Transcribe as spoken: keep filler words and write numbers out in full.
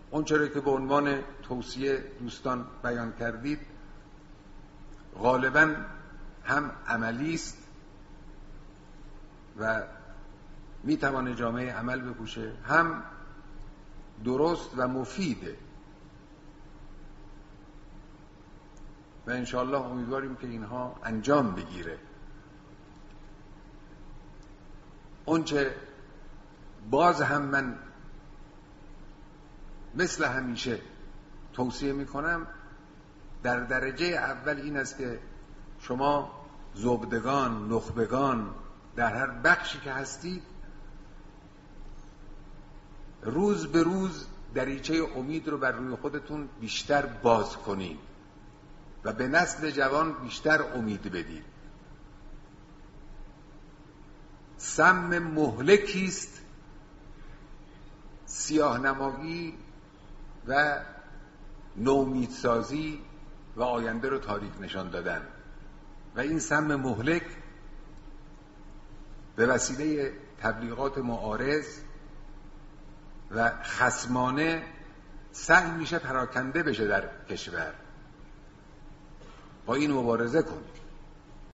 اون چرا که به عنوان توصیه دوستان بیان کردید غالباً هم عملی است و میتوانه جامعه عمل بپوشه، هم درست و مفیده و انشاءالله امیدواریم که اینها انجام بگیره. اونچه باز هم من مثل همیشه توصیه میکنم در درجه اول این است که شما زبدگان، نخبگان در هر بخشی که هستید روز به روز دریچه امید رو بر روی خودتون بیشتر باز کنید و به نسل جوان بیشتر امید بدید. سم مهلکی است سیاه‌نمایی و نومیدسازی و آینده رو تاریک نشان دادن و این سم مهلک به وسیله تبلیغات معارض و خصمانه سعی میشه پراکنده بشه در کشور. با این مبارزه کنید.